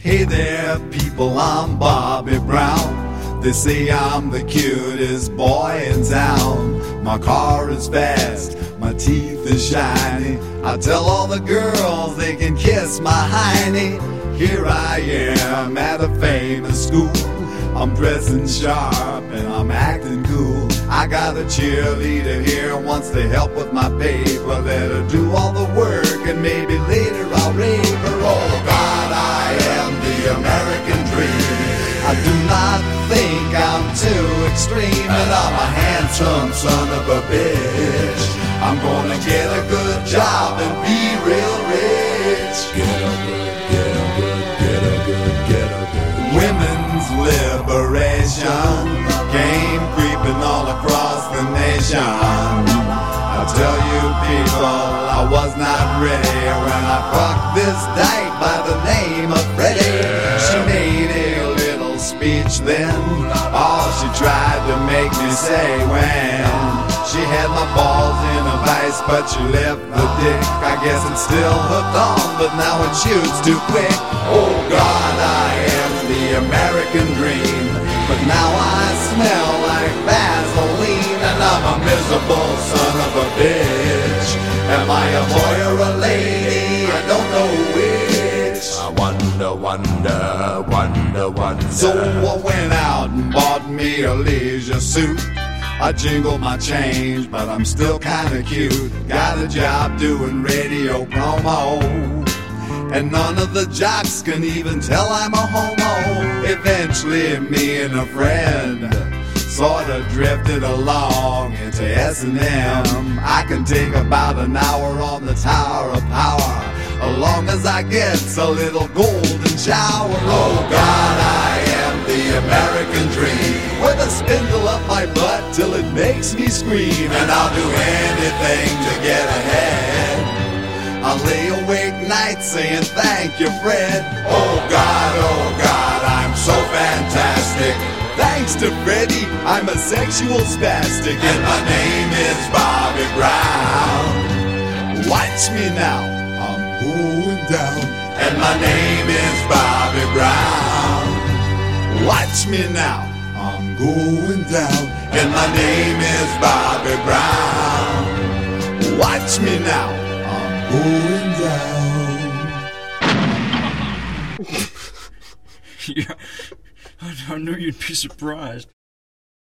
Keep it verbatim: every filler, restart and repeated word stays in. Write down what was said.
Hey there, people, I'm Bobby Brown. They say I'm the cutest boy in town. My car is fast, my teeth is shiny. I tell all the girls they can kiss my hiney. Here I am at a famous school. I'm dressing sharp and I'm acting cool. I got a cheerleader here, wants to help with my paper. Let her do all the work and maybe later I'll rape her. Oh God, I am the American dream. I do not think I'm too extreme, and I'm a handsome son of a bitch. I'm gonna get a good job and be real rich. Get a good, get a good, get a good, get a good. Women's liberation came creeping all across the nation. I tell you people, I was not ready when I fucked this dyke by the name of Freddie. She made a little speech then, all she tried to make me say when she had my balls in a vice, but she left the dick. I guess it's still hooked on, but now it shoots too quick. Oh God, I am the American dream, but now I smell like Vaseline, and I'm a miserable son of a bitch. Am I a boy or a lady? I don't know which. I wonder, wonder, wonder, wonder. So I went out and bought me a leisure suit. I jingle my change, but I'm still kinda cute. Got a job doing radio promo, and none of the jocks can even tell I'm a homo. Eventually me and a friend sorta drifted along into S and M. I can take about an hour on the Tower of Power, as long as I get a little golden shower. Oh God, I am the American dream, with a spindle up my butt till it makes me scream. And I'll do anything to get ahead. I'll lay awake nights saying thank you, Fred. Oh God, oh God, I'm so fantastic. Thanks to Freddie, I'm a sexual spastic, and my name is Bobby Brown. Watch me now, I'm going down. And my name is Bobby Brown. Watch me now, I'm going down. And my name is Bobby Brown. Watch me now, I'm going down. Yeah, I, I knew you'd be surprised.